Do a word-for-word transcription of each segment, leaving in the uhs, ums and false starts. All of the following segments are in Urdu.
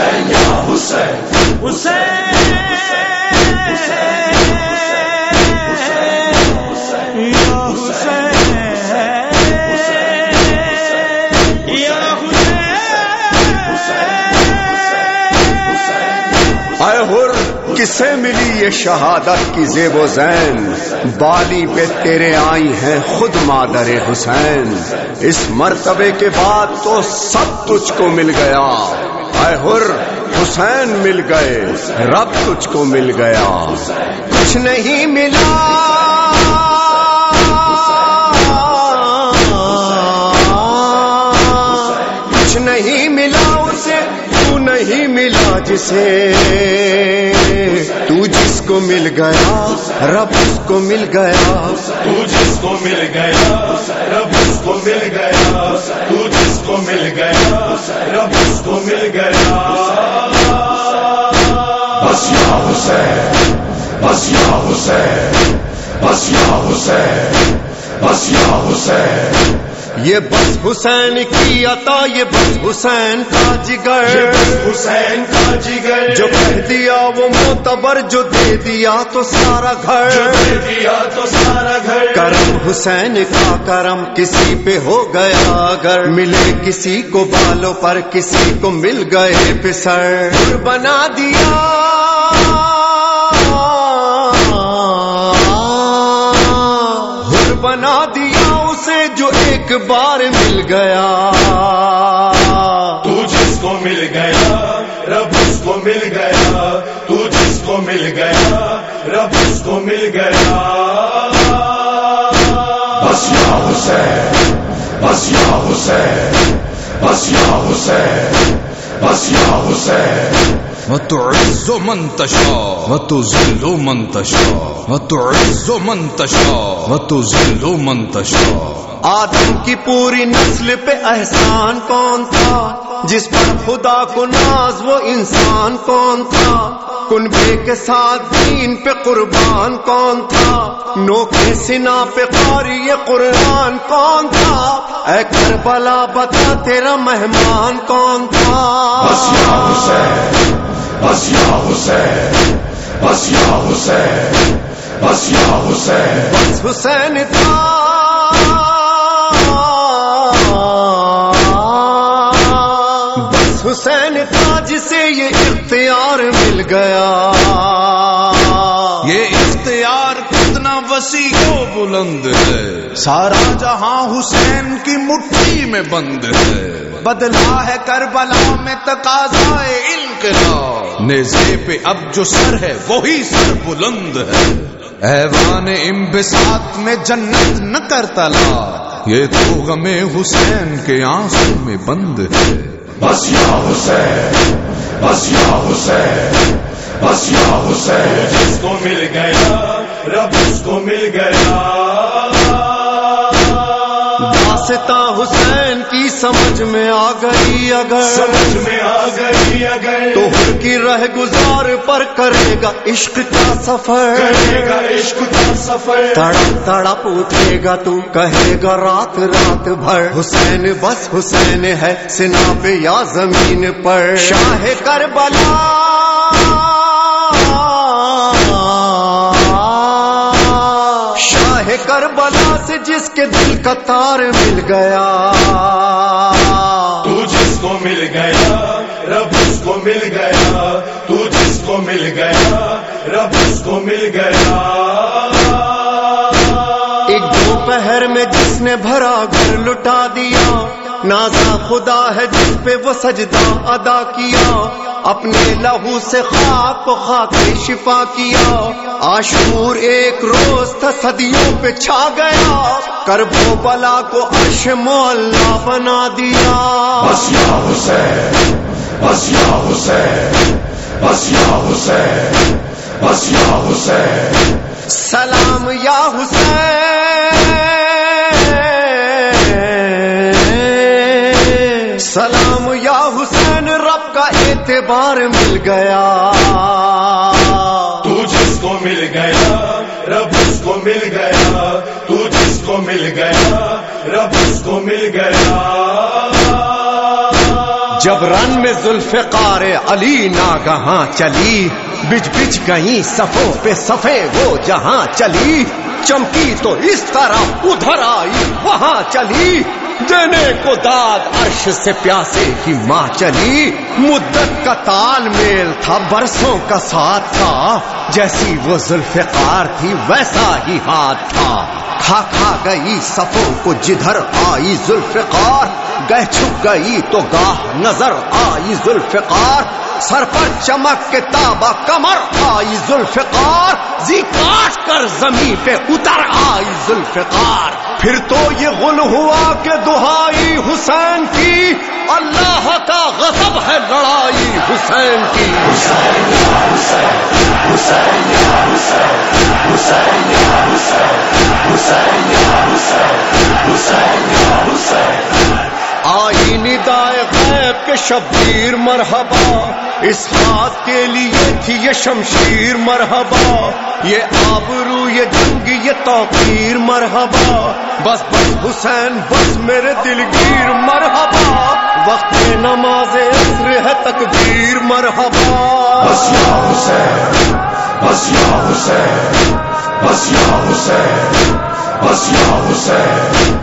حسین یا حسین حسین یا حسین یا حسین. اے حر کسے ملی یہ شہادت کی زیب و زین، بالی پہ تیرے آئی ہیں خود مادر حسین. اس مرتبے کے بعد تو سب تجھ کو مل گیا. اے حر حسین مل گئے، رب تجھ کو مل گیا. کچھ نہیں ملا کچھ نہیں ملا اسے، تو نہیں ملا جسے. تو جس کو مل گیا رب اس کو مل گیا. تو جس کو مل گیا رب اس کو مل گیا. تو جس کو مل گیا رب اس کو مل گیا. بس یا حسین بس یا حسین بس یا حسین بس یا حسین. یہ بس حسین کی عطا، یہ بس حسین کا جگر، یہ بس حسین کا جگر. جو کہہ دیا وہ معتبر، جو دے دیا تو سارا گھر. جو دے دیا تو سارا گھر. کرم حسین کا کرم کسی پہ ہو گیا اگر، ملے کسی کو بالوں پر کسی کو مل گئے پسر. بنا دیا حر بنا دیا اسے جو ایک بار مل گیا. تو جس کو مل گیا رب اس کو مل گیا. تو جس کو مل گیا رب اس کو مل گیا. بس یا حسین بس یا حسین بس یا حسین بس یا حسین. وتعز من تشاء وتذل من تشاء وتعز من تشاء وتذل من تشاء. آدم کی پوری نسل پہ احسان کون تھا، جس پر خدا کو ناز وہ انسان کون تھا. کنبے کے ساتھ دین پہ قربان کون تھا، نوکے سنا پہ قاری قرآن کون تھا. اے کربلا بتا تیرا مہمان کون تھا. بس یا حسین بس یا حسین بس یا حسین بس یا حسین. بس حسین تھا بس حسین تھا جسے یہ اختیار مل گیا. یہ اختیار کتنا وسیع و بلند ہے، سارا جہاں حسین کی مٹھی میں بند ہے. بدلا ہے کربلا میں تقاضائے انقلاب، نیزے پہ اب جو سر ہے وہی سر بلند ہے. ایوان انبساط میں جنت نہ کرتا لا، یہ تو غم حسین کے آنسو میں بند ہے. بس یا حسین بس یا حسین بس یا حسین. جس کو مل گیا رب اس کو مل گیا. داستاں حسین کی سمجھ میں آ گئی اگر، سمجھ میں آ گئی اگر، تو حر کی رہ گزار پر کرے گا عشق کا سفر. کرے گا عشق کا سفر. تڑپ تڑپ اٹھے گا تو کہے گا رات رات بھر، حسین بس حسین ہے سنا پہ یا زمین پر. شاہ کربلا شاہ کربلا سے جس کے دل کا تار مل گیا. تو جس کو مل گیا رب اس کو مل گیا. تو جس کو مل گیا رب اس کو مل گیا. ایک دوپہر میں جس نے بھرا گھر لٹا دیا، نازا خدا ہے جس پہ وہ سجدہ ادا کیا. اپنے لہو سے خاک کو خاک شفا کیا. عاشور ایک روز تھا صدیوں پہ چھا گیا، کرب و بلا کو عرش معلا بنا دیا. بس یا حسین بس یا حسین بس یا حسین بس یا حسین. سلام یا حسین سلام یا حسین، رب کا اعتبار مل گیا. تو جس کو مل گیا رب اس کو مل گیا. تو جس کو مل گیا رب اس کو مل گیا. جب رن میں ذوالفقار علی ناگہاں چلی، بچ بچ گئی صفوں پہ صفیں وہ جہاں چلی، چمکی تو اس طرح ادھر آئی وہاں چلی، دینے کو داد عرش سے پیاسے کی ماں چلی، مدت کا تال میل تھا برسوں کا ساتھ تھا، جیسی وہ ذوالفقار تھی ویسا ہی ہاتھ تھا، کھا کھا گئی صفوں کو جدھر آئی ذوالفقار، گہ چھپ گئی تو گاہ نظر آئی ذوالفقار، سر پر چمک کے تابا کمر آئی ذوالفقار، زی کاٹ کر زمین پہ اتر آئی ذوالفقار، پھر تو یہ غل ہوا کہ دہائی حسین کی، اللہ کا غضب ہے لڑائی حسین کی، حسین یا حسین، حسین یا حسین، حسین یا حسین، حسین یا حسین، حسین یا حسین۔ آئی ندائے غیب کے شبیر مرحبا، اس ہاتھ کے لیے تھی یہ شمشیر مرحبا، یہ آبرو یہ جنگ یہ توقیر مرحبا، بس بس حسین بس میرے دلگیر مرحبا، وقت نماز عصر ہے تکبیر مرحبا، بس یا حسین، بس یا حسین، بس یا حسین، بس یا حسین۔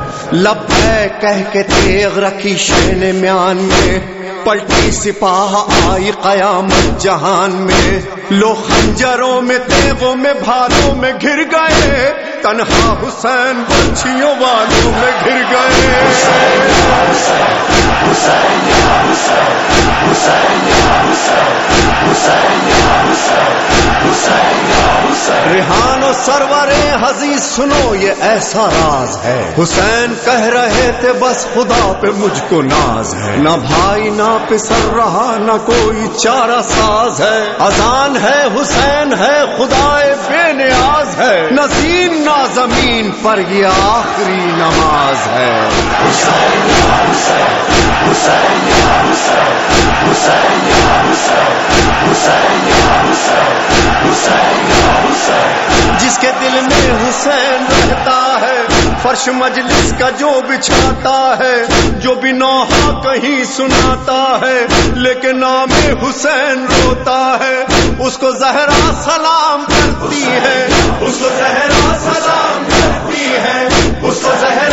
لبیک کہہ کے تیغ رکھی شین میان میں، پلٹی سپاہ آئی قیامت جہان میں، لو خنجروں میں تیغوں میں بھالوں میں گر گئے، تنہا حسین برچھیوں والوں میں گر گئے، حسین یا حسین، حسین یا حسین، حسین یا حسین، حسین یا حسین، حسین یا حسین۔ ریحان و سرور حزیز سنو یہ ایسا راز ہے، حسین کہہ رہے تھے بس خدا پہ مجھ کو ناز ہے، نہ بھائی نہ پسر رہا نہ کوئی چارہ ساز ہے، اذان ہے حسین ہے خدائے بے نیاز ہے، نہ زین نہ زمین پر یہ آخری نماز ہے، حسین یا حسین، حسین یا حسین، حسین یا حسین، حسین یا حسین، حسین یا حسین۔ جس کے دل میں حسین رہتا ہے، فرش مجلس کا جو بچھاتا ہے، جو بھی نوحہ کہیں سناتا ہے، لیکن نام حسین روتا ہے، اس کو زہرا سلام کرتی ہے، اس کو زہرا سلام کرتی ہے، اس کو زہرا